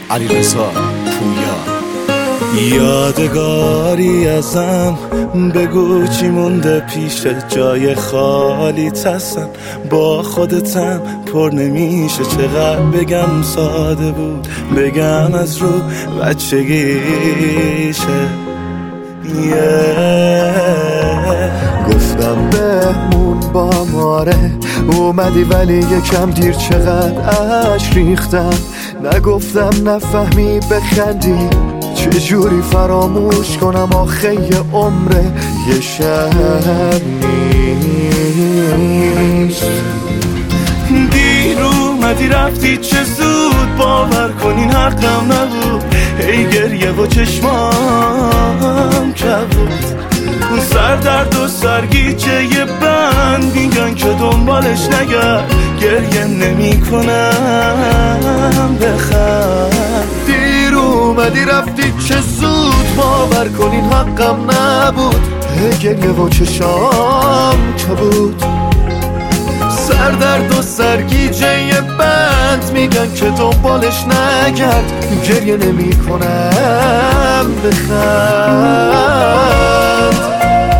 علیرضا پویا. یادگاری ازم بگو چی مونده پیش جای خالی تسم با خودتم پر نمیشه چقدر بگم ساده بود بگم از رو بچگیشه. گفتم بهمون با ماره اومدی ولی یکم دیر چقدر عشق ریختم نگفتم نفهمی بخندی چجوری فراموش کنم آخه یه عمره یه شب نیست. دیر اومدی رفتی چه زود باور کنین حقم نبود ای گریه و چشمام کبود اون سردرد و سرگیجه یه بند میگن که دنبالش نگرد گریه نمی کنم بخند. دیر اومدی رفتی چه زود باور کنین حقم نبود گریه و چشام کبود سردرد و سرگیجه یه بند میگن که دنبالش نگرد گریه نمی کنم بخند.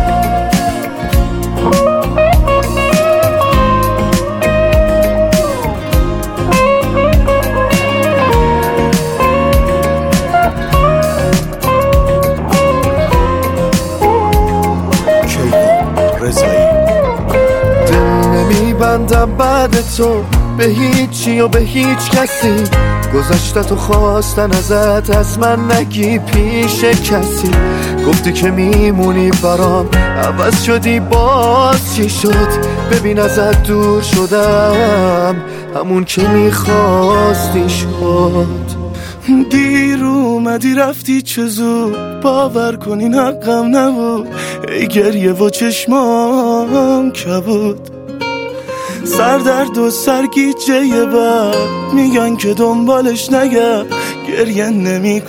دل نمیبندم بعد تو به هیچی و به هیچ کسی گذشتتو خواستن ازت از من نگی پیش کسی گفتی که میمونی برام عوض شدی باز چی شد ببین ازت دور شدم همون که میخواستی شد. دیر اومدی رفتی چه زود باور کنین حقم نبود ای گریه و چشمام کبود سردرد و سرگیجه یه بر میگن که دنبالش نگرد گریه نمی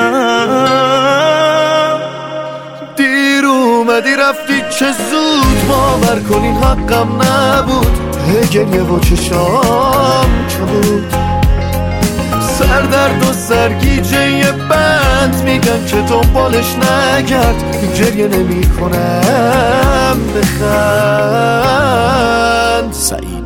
کنم. دیر اومدی رفتی چه زود باور کنین حقم نبود گریه و چشام کبود سردرد و سرگیجه یه بند میگن که دنبالش نگرد گریه نمی کنم بخند. سعید